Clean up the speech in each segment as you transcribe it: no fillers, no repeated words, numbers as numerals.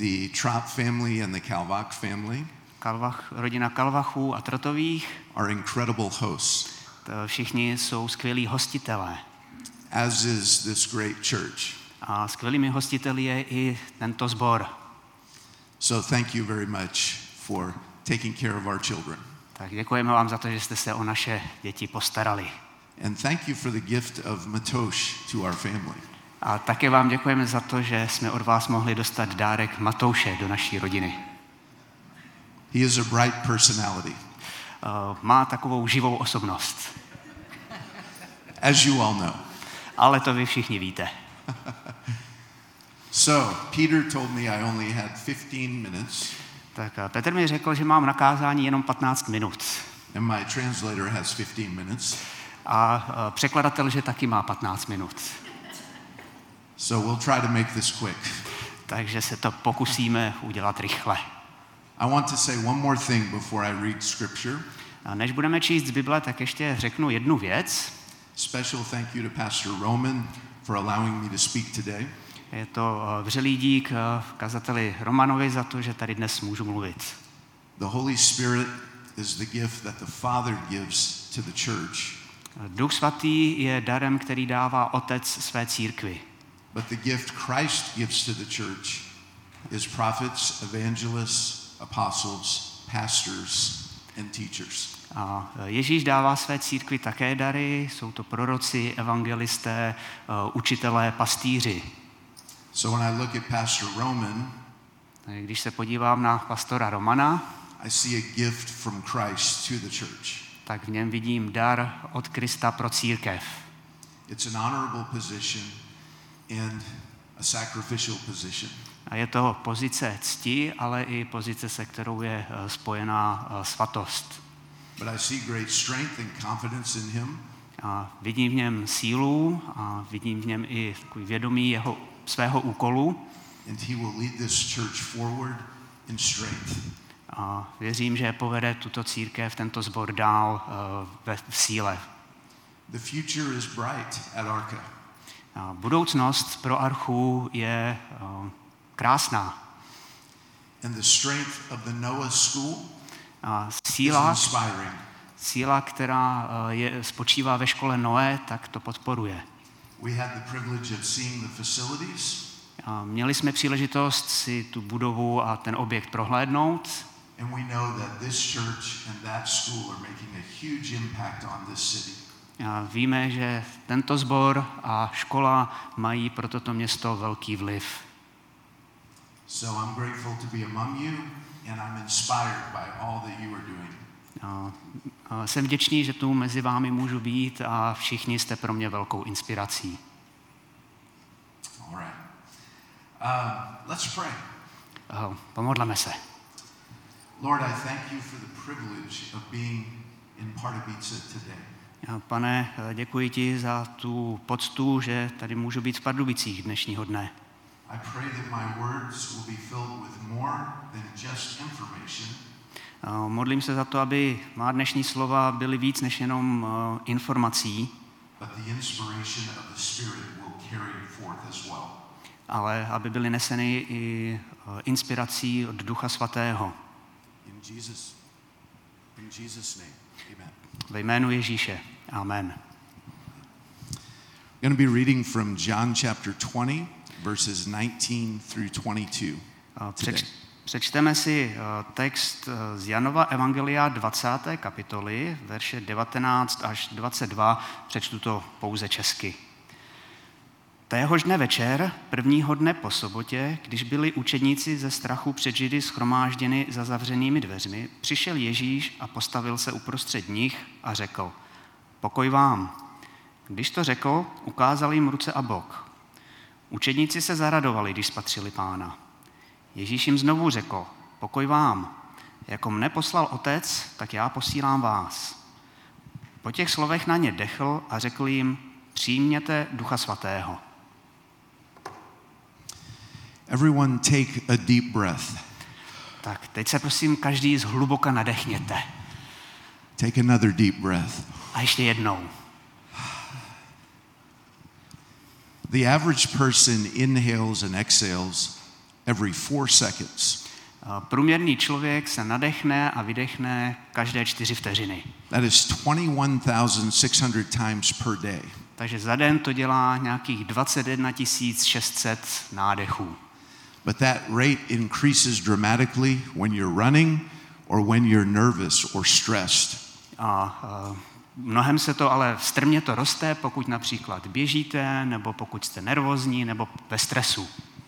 the Trapp family and the Kalvach family. Rodina Kalvachů a Trotových. Are incredible hosts. Všichni jsou skvělí hostitelé. As is this great church. A skvělými hostiteli je i tento sbor. So thank you very much for taking care of our children. Tak děkujeme vám za to, že jste se o naše děti postarali. And thank you for the gift of Matosh to our family. A také vám děkujeme za to, že jsme od vás mohli dostat dárek Matouše do naší rodiny. He is a bright personality. Má takovou živou osobnost. As you all know. Ale to vy všichni víte. So, Peter told me I only had 15 minutes. Tak Petr mi řekl, že mám na kázání jenom 15 minut. And my translator has 15 minutes. A překladatel, že taky má 15 minut. So we'll try to make this quick. Takže se to pokusíme udělat rychle. I want to say one more thing before I read scripture. A než budeme číst z Bible, tak ještě řeknu jednu věc. Special thank you to Pastor Roman for allowing me to speak today. Je to vřelý dík kazateli Romanovi za to, že tady dnes můžu mluvit. The Holy Spirit is the gift that the Father gives to the church. Duch svatý je darem, který dává Otec své církvi. But the gift Christ gives to the church is prophets, evangelists, apostles, pastors and teachers. A Ježíš dává své církvi také dary, jsou to proroci, evangelisté, učitelé, pastýři. So when I look at Pastor Roman, když se podívám na pastora Romana, I see a gift from Christ to the church. Tak v něm vidím dar od Krista pro církev. It's an honorable position and a sacrificial position. A je to pozice cti, ale i pozice, se kterou je spojená svatost. But I see great strength and confidence in him. A vidím v něm sílu a vidím v něm i takový vědomí svého úkolu. And he will lead this church forward in strength. A věřím, že povede tuto církev, tento sbor dál v síle. The future is bright at Arca. A budoucnost pro Archu je krásná. And the strength of the Noah School a is inspiring. Síla, která spočívá ve škole Noé, tak to podporuje. We had the privilege of seeing the facilities. A měli jsme příležitost si tu budovu a ten objekt prohlédnout. And we know that this church and that school are making a huge impact on this city. A víme, že tento sbor a škola mají pro toto město velký vliv. So I'm grateful to be among you and I'm inspired by all that you are doing. A jsem vděčný, že tu mezi vámi můžu být a všichni jste pro mě velkou inspirací. All right. Let's pray. Pomodleme se. Lord, I thank you for the privilege of being in Pardubice today. Pane, děkuji ti za tu poctu, že tady můžu být v Pardubicích dnešního dne. I pray that my words will be filled with more than just information. Modlím se za to, aby má dnešní slova byly víc než jenom informací, but the inspiration of the Spirit will carry forth as well. Ale aby byly neseny i inspirací od Ducha Svatého. In Jesus' name, amen. Ve jménu Ježíše. Amen. I'm going to be reading from John chapter 20, verses 19 through 22. Přečteme si text z Janova Evangelia 20. kapitoly, verše 19 až 22, přečtu to pouze česky. Téhož dne večer, prvního dne po sobotě, když byli učedníci ze strachu před Židy shromážděni za zavřenými dveřmi, přišel Ježíš a postavil se uprostřed nich a řekl: Pokoj vám. Když to řekl, ukázal jim ruce a bok. Učedníci se zaradovali, když spatřili Pána. Ježíš jim znovu řekl: Pokoj vám. Jako mne poslal Otec, tak já posílám vás. Po těch slovech na ně dechl a řekl jim: Přijměte Ducha Svatého. Everyone take a deep breath. Tak, teď se prosím každý zhluboka nadechněte. Take another deep breath. A ještě jednou. The average person inhales and exhales every 4 seconds. Průměrný člověk se nadechne a vydechne každé 4 vteřiny. That is 21,600 times per day. Takže za den to dělá nějakých 21 600 nádechů. But that rate increases dramatically when you're running or when you're nervous or stressed. Mnohem se to ale strmě to roste, pokud například běžíte, nebo pokud jste nervózní, nebo ve stresu.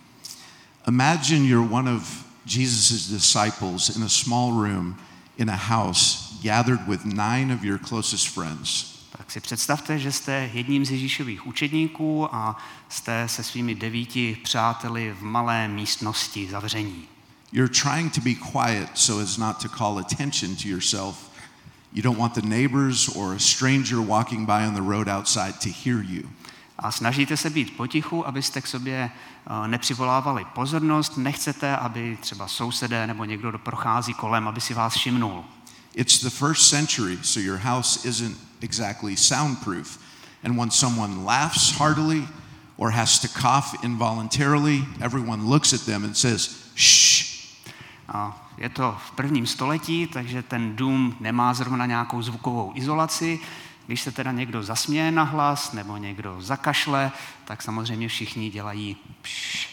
Imagine you're one of Jesus' disciples in a small room in a house gathered with 9 of your closest friends. Tak si představte, že jste jedním z Ježíšových učedníků a jste se svými 9 přáteli v malé místnosti zavření. You're trying to be quiet so as not to call attention to yourself. You don't want the neighbors or a stranger walking by on the road outside to hear you. A snažíte se být potichu, abyste k sobě nepřivolávali pozornost. Nechcete, aby třeba sousedé nebo někdo, kdo prochází kolem, aby si vás všimnul. It's the first century, so your house isn't exactly soundproof. And when someone laughs heartily or has to cough involuntarily, everyone looks at them and says, shh. A je to v 1. století, takže ten dům nemá zrovna nějakou zvukovou izolaci. Když se teda někdo zasměje nahlas nebo někdo zakašle, tak samozřejmě všichni dělají pš.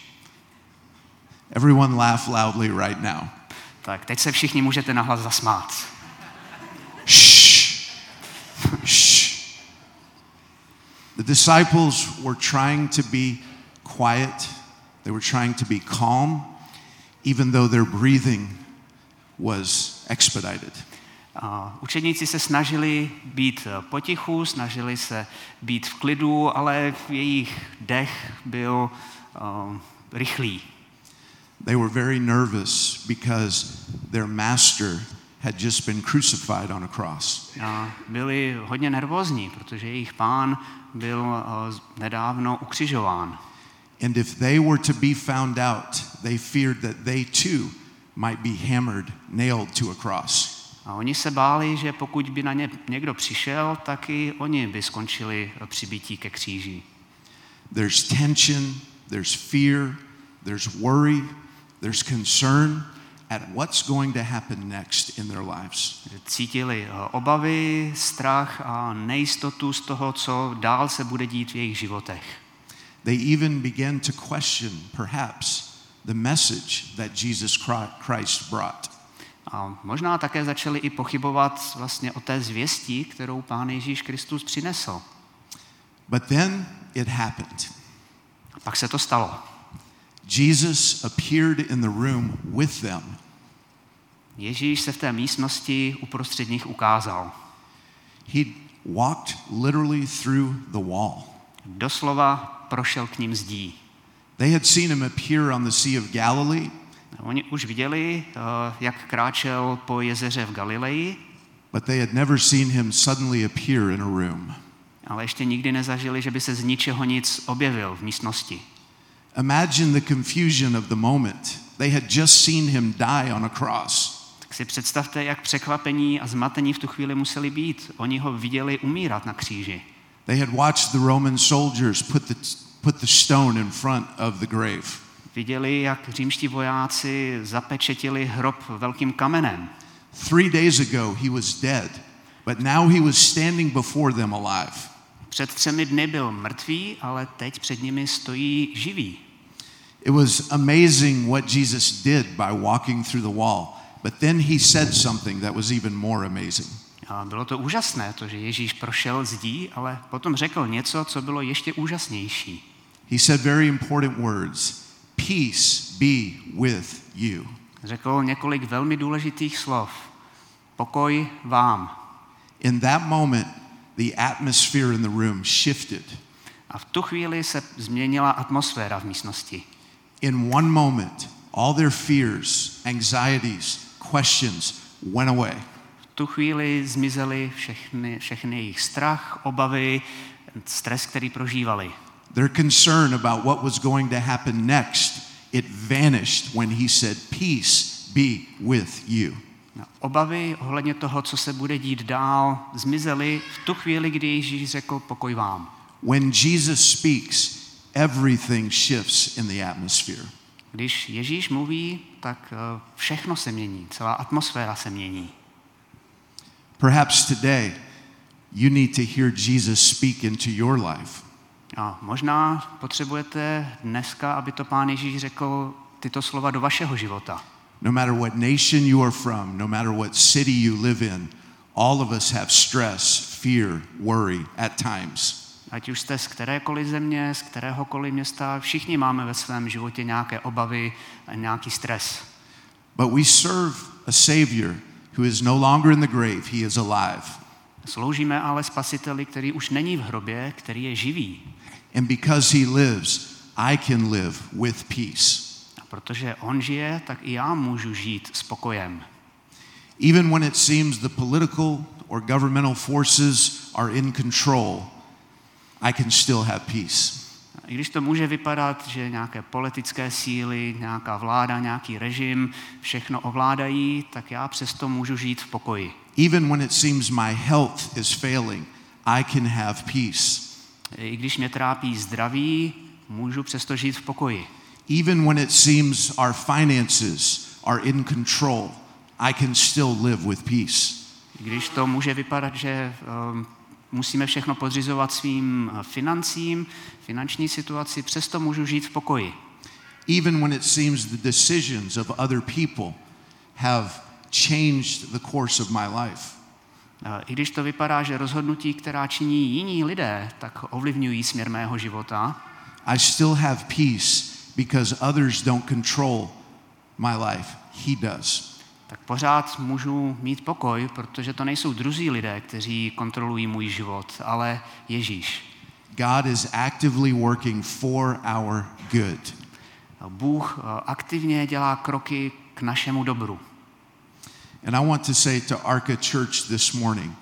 Everyone laugh loudly right now. Tak teď se všichni můžete nahlas zasmát. Shh. Shh. The disciples were trying to be quiet. They were trying to be calm, even though their breathing was expedited. Učedníci se snažili být potichu, snažili se být v klidu, ale jejich dech byl rychlý. They were very nervous because their master had just been crucified on a cross. Byli hodně nervózní, protože jejich pán byl nedávno ukřižován. And if they were to be found out, they feared that they too might be hammered, nailed to a cross. A oni se báli, že pokud by na ně někdo přišel, tak i oni by skončili přibití ke kříži. There's tension, there's fear, there's worry, there's concern at what's going to happen next in their lives. Cítili obavy, strach a nejistotu z toho, co dál se bude dít v jejich životech. They even began to question, perhaps, the message that Jesus Christ brought. A možná také začali i pochybovat vlastně o té zvěsti, kterou Pán Ježíš Kristus přinesl. But then it happened. A pak se to stalo. Jesus appeared in the room with them. Ježíš se v té místnosti uprostřed nich ukázal. He walked literally through the wall. Doslova prošel k ním zdí. They had seen him appear on the Sea of Galilee. Oni už viděli, jak kráčel po jezeře v Galileji, but they had never seen him suddenly appear in a room. Ale ještě nikdy nezažili, že by se z ničeho nic objevil v místnosti. Imagine the confusion of the moment. They had just seen him die on a cross. Tak si představte, jak překvapení a zmatení v tu chvíli museli být. Oni ho viděli umírat na kříži. They had watched the Roman soldiers put the stone in front of the grave. Viděli, jak římští vojáci zapečetili hrob velkým kamenem. 3 days ago he was dead, but now he was standing before them alive. Před 3 dny byl mrtvý, ale teď před nimi stojí živý. It was amazing what Jesus did by walking through the wall, but then he said something that was even more amazing. A bylo to úžasné, to, že Ježíš prošel zdí, ale potom řekl něco, co bylo ještě úžasnější. He said very important words. Peace be with you. Řekl několik velmi důležitých slov. Pokoj vám. In that moment, the atmosphere in the room shifted. A v tu chvíli se změnila atmosféra v místnosti. In one moment, all their fears, anxieties, questions went away. V tu chvíli zmizely všechny jejich strach, obavy, stres, který prožívali. Their concern about what was going to happen next, it vanished when he said, peace be with you. Obavy ohledně toho, co se bude dít dál, zmizely v tu chvíli, kdy Ježíš řekl pokoj vám. When Jesus speaks, everything shifts in the atmosphere. Když Ježíš mluví, tak všechno se mění, celá atmosféra se mění. Perhaps today you need to hear Jesus speak into your life. A možná potřebujete dneska, aby to Pán Ježíš řekl tyto slova do vašeho života. No matter what nation you are from, no matter what city you live in, all of us have stress, fear, worry at times. Ať už jste z kterékoliv země, z kteréhokoliv města, všichni máme ve svém životě nějaké obavy a nějaký stres. But we serve a Savior who is no longer in the grave, he is alive. Sloužíme ale Spasiteli, který už není v hrobě, který je živý. And because he lives, I can live with peace. A protože on žije, tak i já můžu žít s pokojem. Even when it seems the political or governmental forces are in control, I can still have peace. I když to může vypadat, že nějaké politické síly, nějaká vláda, nějaký režim všechno ovládají, tak já přesto můžu žít v pokoji. Even when it seems my health is failing, I can have peace. I když mě trápí zdraví, můžu přesto žít v pokoji. Even when it seems our finances are in control, I can still live with peace. I když to může vypadat, že musíme všechno podřizovat svým financím, finanční situaci, přesto můžu žít v pokoji. Even when it seems the decisions of other people have changed the course of my life. I když to vypadá, že rozhodnutí, která činí jiní lidé, tak ovlivňují směr mého života, I still have peace because others don't control my life. He does. tak pořád můžu mít pokoj, protože to nejsou druzí lidé, kteří kontrolují můj život, ale Ježíš. God is actively working for our good. Bůh aktivně dělá kroky k našemu dobru. And I want to say to Arca Church this morning,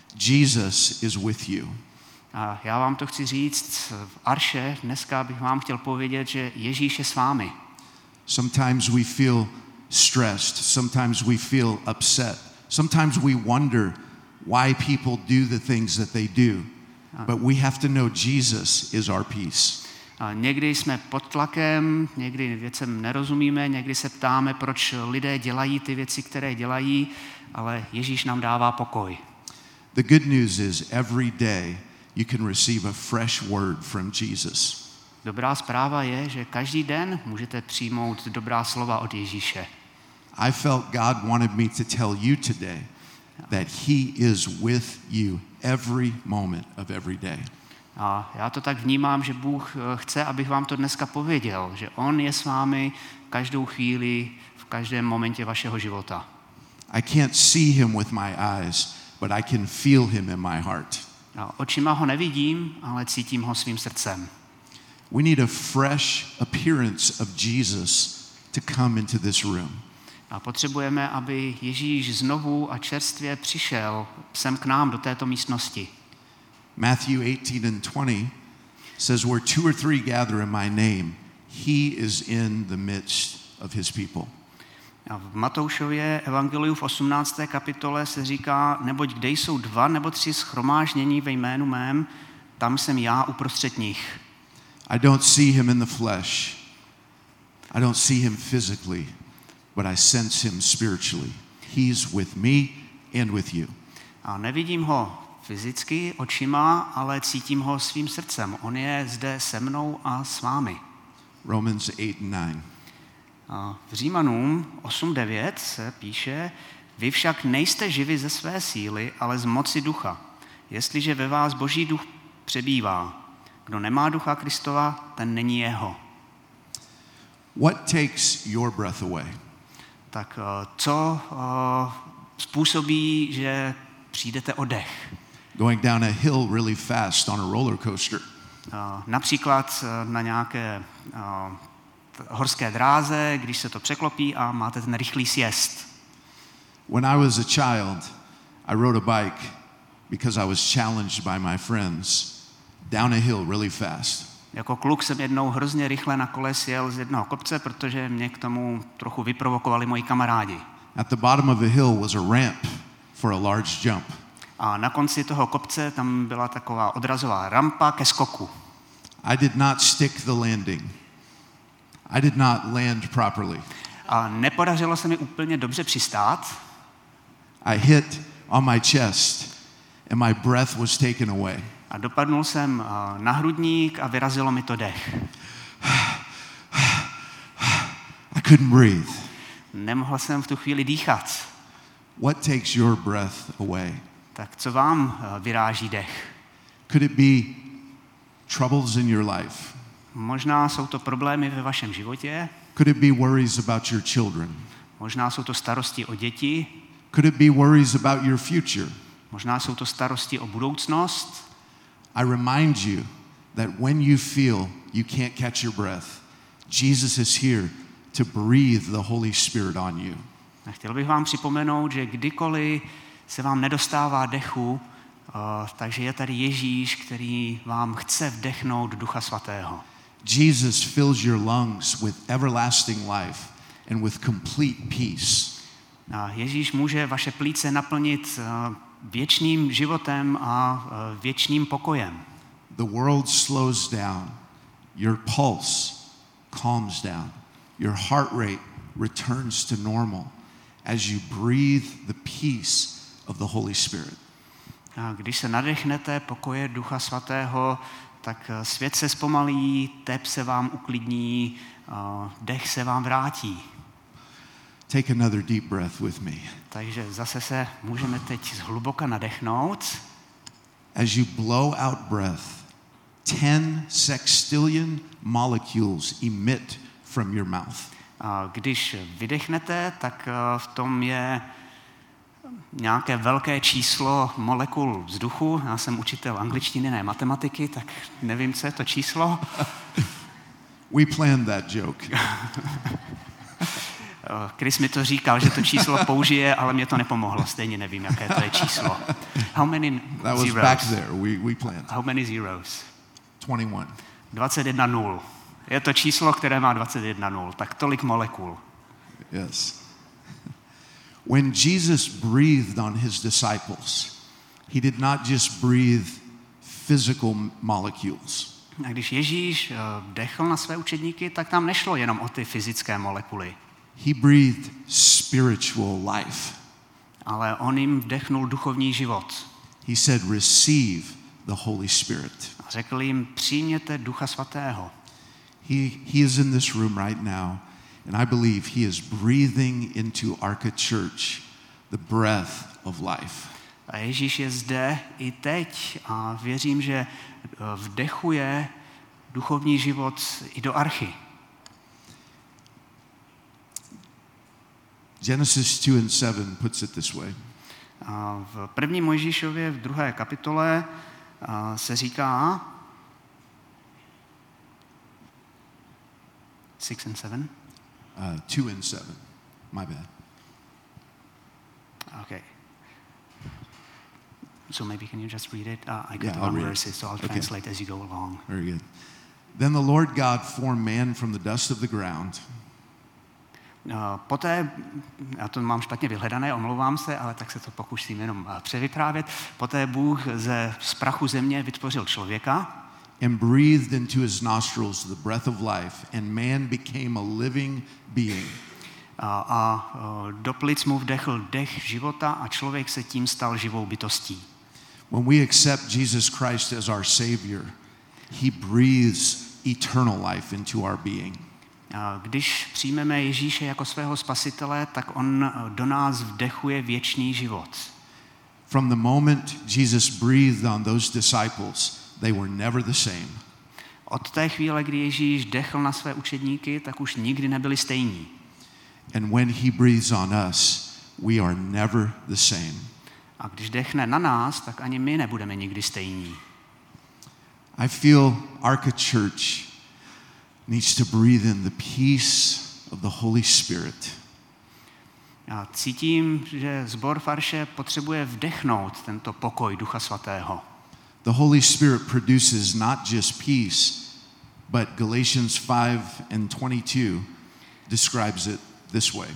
Jesus is with you. A já vám to chci říct v Arše, dneska bych vám chtěl povědět, že Ježíš je s vámi. Sometimes we feel stressed, sometimes we feel upset, sometimes we wonder why people do the things that they do. But we have to know Jesus is our peace. A někdy jsme pod tlakem, někdy věcem nerozumíme, někdy se ptáme, proč lidé dělají ty věci, které dělají, ale Ježíš nám dává pokoj. The good news is every day you can receive a fresh word from Jesus. Dobrá zpráva je, že každý den můžete přijmout dobrá slova od Ježíše. I felt God wanted me to tell you today that he is with you every moment of every day. A já to tak vnímám, že Bůh chce, abych vám to dneska pověděl, že on je s vámi každou chvíli, v každém momentě vašeho života. I can't see him with my eyes, but I can feel him in my heart. A očima ho nevidím, ale cítím ho svým srdcem. We need a fresh appearance of Jesus to come into this room. A potřebujeme, aby Ježíš znovu a čerstvě přišel sem k nám do této místnosti. Matthew 18:20 says, where two or three gather in my name, he is in the midst of his people. A v Matoušově evangeliu v 18. kapitole se říká, neboť kde jsou 2 nebo 3 shromáždění ve jménu mém, tam jsem já uprostřed nich. I don't see him in the flesh. I don't see him physically, but I sense him spiritually. He's with me and with you. A nevidím ho fyzicky očima, ale cítím ho svým srdcem. On je zde se mnou a s vámi. Romans 8:9. A v Římanům 8:9 se píše, vy však nejste živi ze své síly, ale z moci ducha. Jestliže ve vás Boží duch přebývá, kdo nemá ducha Kristova, ten není jeho. What takes your breath away? Tak co způsobí, že přijdete o dech? Going down a hill really fast on a roller coaster. Například na nějaké horské dráze, když se to překlopí a máte ten rychlý sjezd. When I was a child, I rode a bike because I was challenged by my friends down a hill really fast. Jako kluk jsem jednou hrozně rychle na kole sjel z jednoho kopce, protože mě k tomu trochu vyprovokovali moji kamarádi. At the bottom of the hill was a ramp for a large jump. A na konci toho kopce tam byla taková odrazová rampa ke skoku. I did not stick the landing. I did not land properly. A nepodařilo se mi úplně dobře přistát. I hit on my chest and my breath was taken away. A dopadnul jsem na hrudník a vyrazilo mi to dech. I couldn't breathe. Nemohl jsem v tu chvíli dýchat. What takes your breath away? Tak co vám vyráží dech? Could it be troubles in your life? Možná jsou to problémy ve vašem životě, Could it be worries about your children? možná jsou to starosti o děti, Could it be worries about your future? možná jsou to starosti o budoucnost. I remind you that when you feel you can't catch your breath, Jesus is here to breathe the Holy Spirit on you. A chtěl bych vám připomenout, že kdykoliv se vám nedostává dechu, takže je tady Ježíš, který vám chce vdechnout Ducha Svatého. Jesus fills your lungs with everlasting life and with complete peace. A Ježíš může vaše plíce naplnit věčným životem a věčným pokojem. The world slows down. Your pulse calms down. Your heart rate returns to normal as you breathe the peace of the Holy Spirit. A když se nadechnete pokoje Ducha Svatého, tak svět se zpomalí, tep se vám uklidní, dech se vám vrátí. Take another deep breath with me. Takže zase se můžeme teď zhluboka nadechnout. As you blow out breath, 10 sextillion molecules emit from your mouth. A když vydechnete, tak v tom je nějaké velké číslo molekul vzduchu. Já jsem učitel angličtiny, ne matematiky, tak nevím, co je to číslo. We planned that joke. Chris mi to říkal, že to číslo použije, ale mě to nepomohlo. Stejně nevím, jaké to je číslo. How many That was zeros? back there. We planned. How many zeros? 21. 21 nul. Je to číslo, které má 21 nul. Tak tolik molekul. Yes. When Jesus breathed on his disciples, he did not just breathe physical molecules. A když Ježíš dechl na své učedníky, tak tam nešlo jenom o ty fyzické molekuly. He breathed spiritual life. Ale on jim vdechnul duchovní život. He said, receive the Holy Spirit. A řekl jim, přijměte Ducha Svatého. He is in this room right now, and I believe he is breathing into Arca Church the breath of life. A Ježíš je zde i teď a věřím, že vdechuje duchovní život i do Archy. Genesis 2 and 7 puts it this way. A v 1. Mojžíšově v 2. kapitole se říká 6 and 7. 2 and 7. My bad. Okay. So maybe can you just read it? I got Yeah, the I'll wrong read it. verses, so I'll Okay. translate as you go along. Very good. Then the Lord God formed man from the dust of the ground. Poté, já to mám špatně vyhledané, omlouvám se, ale tak se to pokusím jenom převyprávět. Poté Bůh z prachu země vytvořil člověka And breathed into his nostrils the breath of life, and man became a living being. a do plic mu vdechl dech života a člověk se tím stal živou bytostí. When we accept Jesus Christ as our Savior, he breathes eternal life into our being. Když přijmeme Ježíše jako svého spasitele, tak on do nás vdechuje věčný život. From the moment Jesus breathed on those disciples, they were never the same. Od té chvíle, kdy Ježíš dechl na své učedníky, tak už nikdy nebyli stejní. And when he breathes on us, we are never the same. A když dechne na nás, tak ani my nebudeme nikdy stejní. I feel Arca Church needs to breathe in the peace of the Holy Spirit. Já cítím, že sbor Farše potřebuje vdechnout tento pokoj Ducha Svatého. The Holy Spirit produces not just peace, but Galatians 5:22 describes it this way.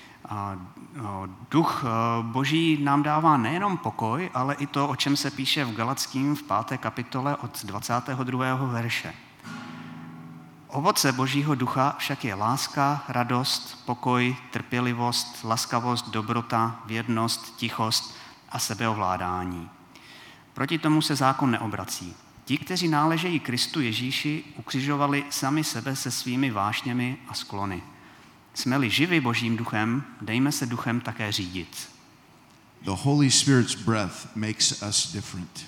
Duch Boží nám dává nejenom pokoj, ale i to, o čem se píše v Galatským v 5. kapitole od 22. verše. Ovoce Božího ducha však je láska, radost, pokoj, trpělivost, laskavost, dobrota, věrnost, tichost a sebeovládání. Proti tomu se zákon neobrací. Ti, kteří náležejí Kristu Ježíši, ukřižovali sami sebe se svými vášněmi a sklony. Jsme-li živi Božím duchem, dejme se duchem také řídit. The Holy Spirit's breath makes us different.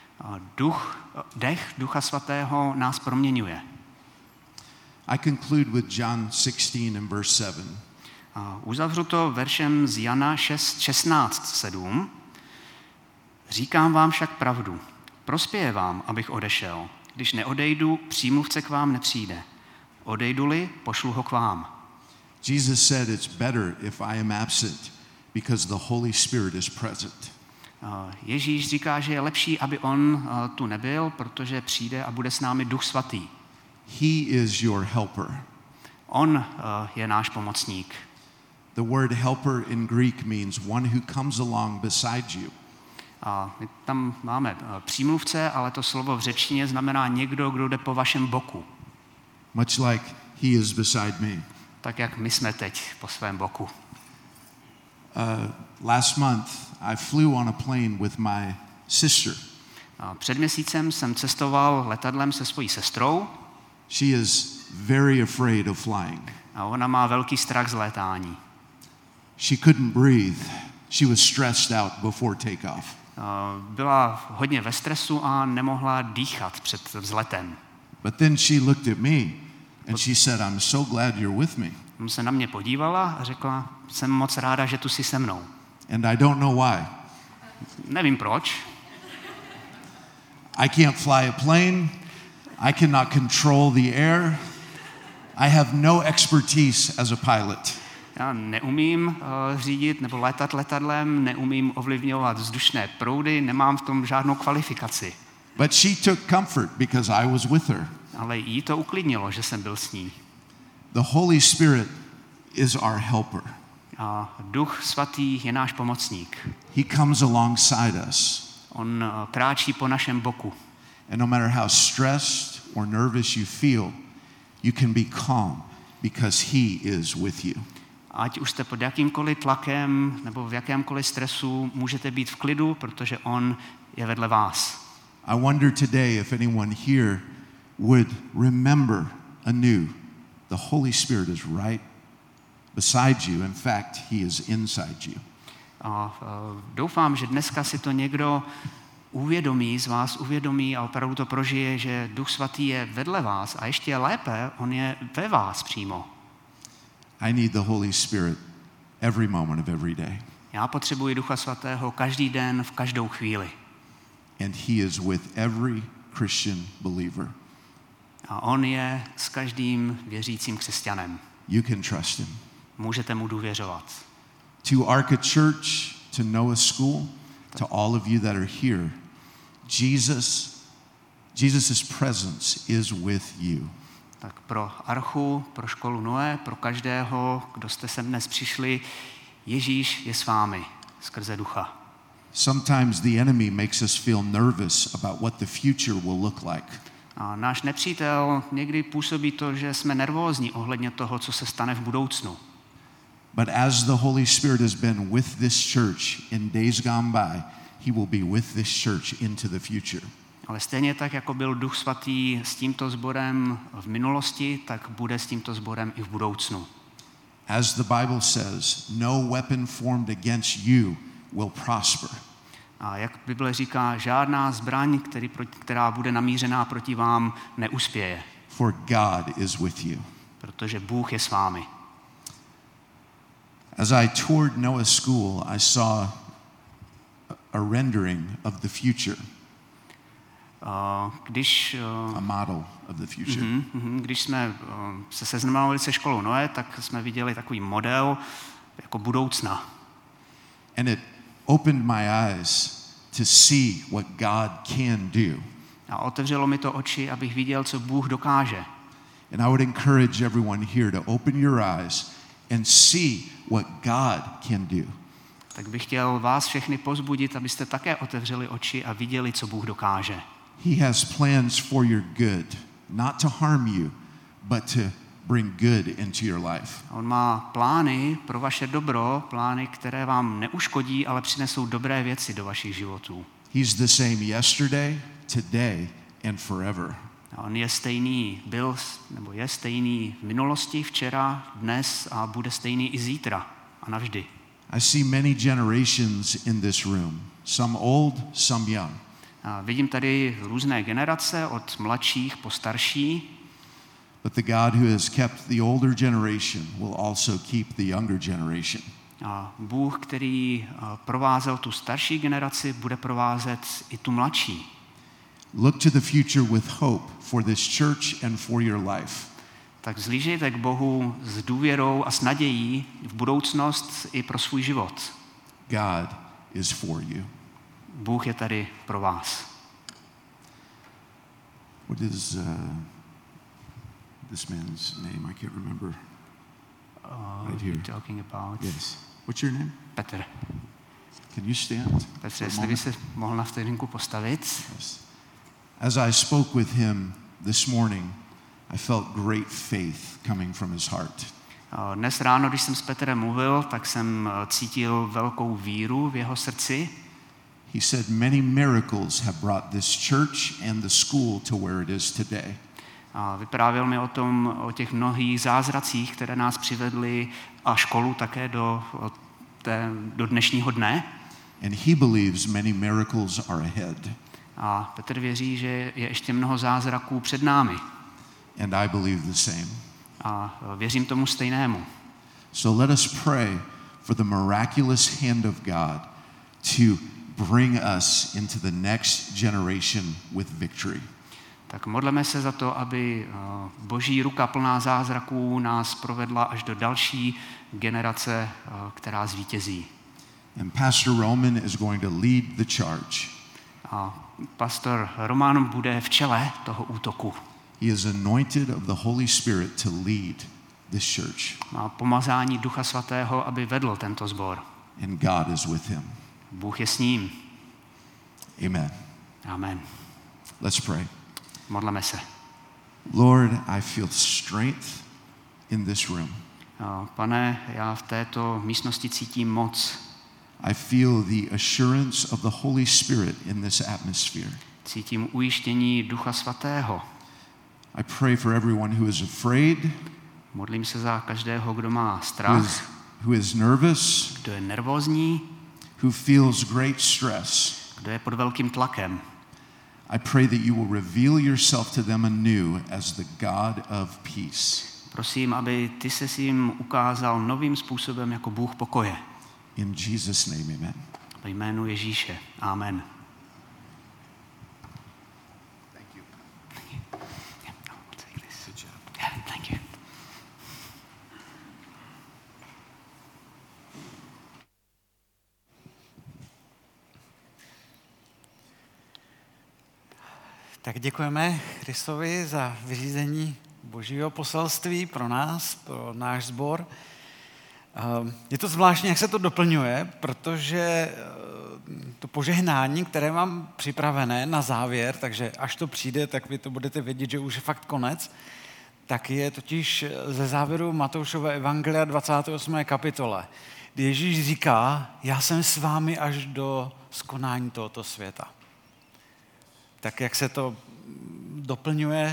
Dech Ducha Svatého nás proměňuje. I conclude with John 16 and verse 7. Uzavřu to veršem z Jana 16:7. Říkám vám však pravdu. Prospěje vám, abych odešel. Když neodejdu, přímluvce k vám nepřijde. Odejdu-li, pošlu ho k vám. Jesus said it's better if I am absent because the Holy Spirit is present. Ježíš říká, že je lepší, aby on tu nebyl, protože přijde a bude s námi Duch Svatý. He is your helper. On je náš pomocník. The word helper in Greek means one who comes along beside you. A my tam máme přímluvce, ale to slovo v řečtině znamená někdo, kdo jde po vašem boku. Much like he is beside me. Tak jak my jsme teď po svém boku. Last month I flew on a plane with my sister. Před měsícem jsem cestoval letadlem se svojí sestrou. She is very afraid of flying. A ona má velký strach z létání. She couldn't breathe. She was stressed out before takeoff. Byla hodně ve stresu a nemohla dýchat před vzletem. But then she looked at me and she said, "I'm so glad you're with me." On se na mě podívala a řekla, jsem moc ráda, že tu jsi se mnou. And I don't know why. Nevím proč. I can't fly a plane. I cannot control the air. I have no expertise as a pilot. Já neumím řídit nebo létat letadlem, neumím ovlivňovat vzdušné proudy, nemám v tom žádnou kvalifikaci. But she took comfort because I was with her. Ale jí to uklidnilo, že jsem byl s ní. The Holy Spirit is our helper. A Duch Svatý je náš pomocník. He comes alongside us. On kráčí po našem boku. And no matter how stressed or nervous you feel, you can be calm because he is with you. Ať už jste pod jakýmkoliv tlakem nebo v jakémkoliv stresu, můžete být v klidu, protože on je vedle vás. I wonder today if anyone here would remember anew the Holy Spirit is right beside you. In fact, he is inside you. A doufám, že dneska si to někdo z vás uvědomí a opravdu to prožije, že Duch Svatý je vedle vás a ještě lépe, on je ve vás přímo. I need the Holy Spirit every moment of every day. Já potřebuji Ducha Svatého každý den, v každou chvíli. And he is with every Christian believer. A on je s každým věřícím křesťanem. You can trust him. Můžete mu důvěřovat. To Arca Church, to Noah School, to all of you that are here, Jesus' presence is with you. Tak pro Archu, pro školu Noé, pro každého, kdo jste sem dnes přišli, Ježíš je s vámi skrze Ducha. Sometimes the enemy makes us feel nervous about what the future will look like. A náš nepřítel někdy působí to, že jsme nervózní ohledně toho, co se stane v budoucnu. But as the Holy Spirit has been with this church in days gone by, he will be with this church into the future. Ale stejně tak, jako byl Duch Svatý s tímto sborem v minulosti, tak bude s tímto sborem i v budoucnu. As the Bible says, no weapon formed against you will prosper. A jak Bible říká, žádná zbraň, která bude namířená proti vám, neuspěje. For God is with you. Protože Bůh je s vámi. As I toured Noah School, I saw a rendering of the future. A model of the future. Když jsme se seznamovali se školou Noé, tak jsme viděli takový model jako budoucna. And it opened my eyes to see what God can do. A otevřelo mi to oči, abych viděl, co Bůh dokáže. And I would encourage everyone here to open your eyes and see what God can do. Tak bych chtěl vás všechny povzbudit, abyste také otevřeli oči a viděli, co Bůh dokáže. He has plans for your good, not to harm you, but to bring good into your life. On má plány pro vaše dobro, plány, které vám neuškodí, ale přinesou dobré věci do vašich životů. He's the same yesterday, today, and forever. A on je stejný, je stejný v minulosti, včera, dnes a bude stejný i zítra a navždy. I see many generations in this room, some old, some young. A vidím tady různé generace, od mladších po starší. But the God who has kept the older generation will also keep the younger generation. A Bůh, který provázel tu starší generaci, bude provázet i tu mladší. Look to the future with hope for this church and for your life. Tak zhlížejte k Bohu s důvěrou a s nadějí v budoucnost i pro svůj život. God is for you. Bůh je tady pro vás. What is this man's name? I can't remember. Right here. Talking about Yes. What's your name? Petr. Can you stand? Petře, jestli by se mohl na vteřinku postavit. Yes. As I spoke with him this morning, I felt great faith coming from his heart. Dnes ráno, když jsem s Petrem mluvil, tak jsem cítil velkou víru v jeho srdci. He said many miracles have brought this church and the school to where it is today. A vyprávěl mi o těch mnohých zázracích, které nás přivedly a školu také do dnešního dne. And he believes many miracles are ahead. A Petr věří, že je ještě mnoho zázraků před námi. And I believe the same. A věřím tomu stejnému. So let us pray for the miraculous hand of God to bring us into the next generation with victory. Tak modleme se za to, aby Boží ruka plná zázraků nás provedla až do další generace, která zvítězí. And Pastor Roman is going to lead the charge. A pastor Roman bude v čele toho útoku. He is anointed of the Holy Spirit to lead this church. Má pomazání Ducha Svatého, aby vedl tento sbor. And God is with him. Bůh je s ním. Amen. Amen. Let's pray. Modleme se. Lord, I feel strength in this room. Pane, já v této místnosti cítím moc. I feel the assurance of the Holy Spirit in this atmosphere. Cítím ujištění Ducha Svatého. I pray for everyone who is afraid, Modlím se za každého, kdo má strach, who is nervous, kdo je nervózní, who feels great stress. kdo je pod velkým tlakem. I pray that you will reveal yourself to them anew as the God of peace. Prosím, aby ty se jim ukázal novým způsobem jako Bůh pokoje. In Jesus' name, amen. Ve jménu Ježíše. Amen. Thank you. Yeah, I'll take this. Good job. Yeah, thank you. Tak děkujeme Kristovi za vyřízení Božího poselství pro nás, pro náš sbor. Je to zvláštní, jak se to doplňuje, protože to požehnání, které mám připravené na závěr, takže až to přijde, tak vy to budete vědět, že už je fakt konec, tak je totiž ze závěru Matoušova evangelia 28. kapitole, kdy Ježíš říká, já jsem s vámi až do skonání tohoto světa. Tak jak se to doplňuje,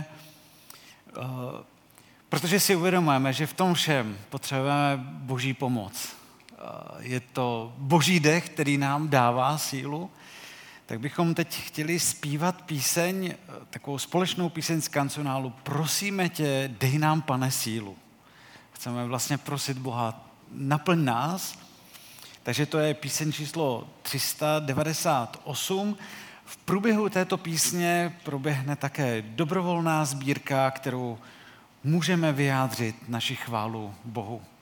protože si uvědomujeme, že v tom všem potřebujeme Boží pomoc. Je to Boží dech, který nám dává sílu, tak bychom teď chtěli zpívat píseň, takovou společnou píseň z kancionálu Prosíme tě, dej nám, Pane, sílu. Chceme vlastně prosit Boha, naplň nás, takže to je píseň číslo 398. V průběhu této písně proběhne také dobrovolná sbírka, kterou můžeme vyjádřit naši chválu Bohu.